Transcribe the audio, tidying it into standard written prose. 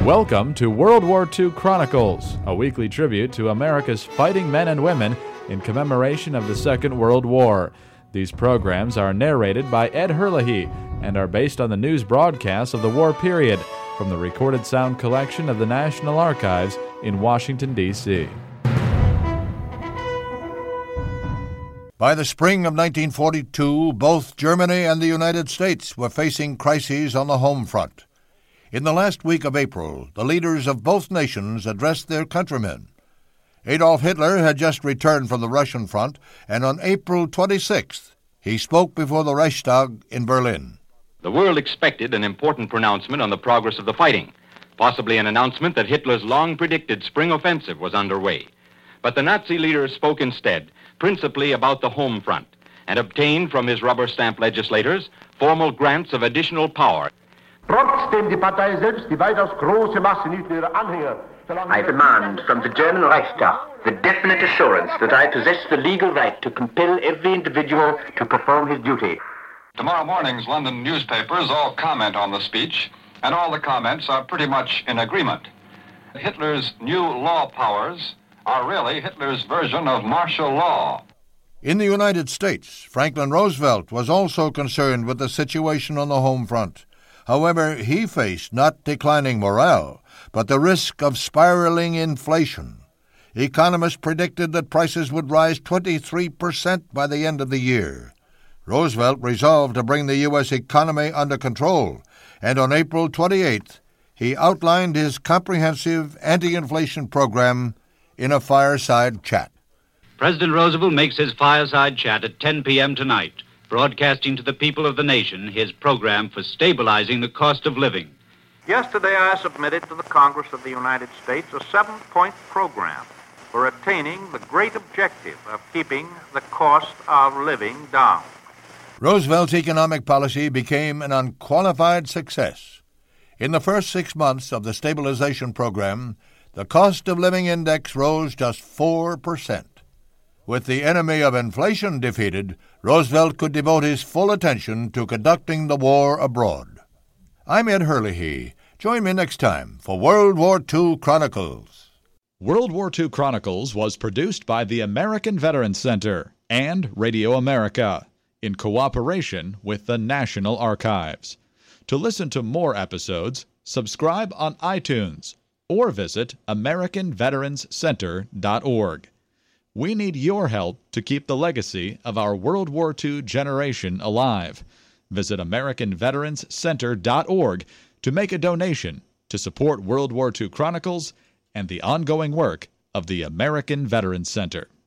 Welcome to World War II Chronicles, a weekly tribute to America's fighting men and women in commemoration of the Second World War. These programs are narrated by Ed Herlihy and are based on the news broadcasts of the war period from the recorded sound collection of the National Archives in Washington, D.C. By the spring of 1942, both Germany and the United States were facing crises on the home front. In the last week of April, the leaders of both nations addressed their countrymen. Adolf Hitler had just returned from the Russian front, and on April 26th, he spoke before the Reichstag in Berlin. The world expected an important pronouncement on the progress of the fighting, possibly an announcement that Hitler's long-predicted spring offensive was underway. But the Nazi leader spoke instead, principally about the home front, and obtained from his rubber stamp legislators formal grants of additional power. Trotzdem die Partei selbst die weitaus große Masse nicht ihrer Anhänger. I demand from the German Reichstag the definite assurance that I possess the legal right to compel every individual to perform his duty. Tomorrow morning's London newspapers all comment on the speech, and all the comments are pretty much in agreement. Hitler's new law powers are really Hitler's version of martial law. In the United States, Franklin Roosevelt was also concerned with the situation on the home front. However, he faced not declining morale, but the risk of spiraling inflation. Economists predicted that prices would rise 23% by the end of the year. Roosevelt resolved to bring the U.S. economy under control, and on April 28th, he outlined his comprehensive anti-inflation program in a fireside chat. President Roosevelt makes his fireside chat at 10 p.m. tonight, broadcasting to the people of the nation his program for stabilizing the cost of living. Yesterday, I submitted to the Congress of the United States a 7-point program for attaining the great objective of keeping the cost of living down. Roosevelt's economic policy became an unqualified success. In the first 6 months of the stabilization program, the cost of living index rose just 4%. With the enemy of inflation defeated, Roosevelt could devote his full attention to conducting the war abroad. I'm Ed Herlihy. Join me next time for World War II Chronicles. World War II Chronicles was produced by the American Veterans Center and Radio America in cooperation with the National Archives. To listen to more episodes, subscribe on iTunes or visit AmericanVeteransCenter.org. We need your help to keep the legacy of our World War II generation alive. Visit AmericanVeteransCenter.org to make a donation to support World War II Chronicles and the ongoing work of the American Veterans Center.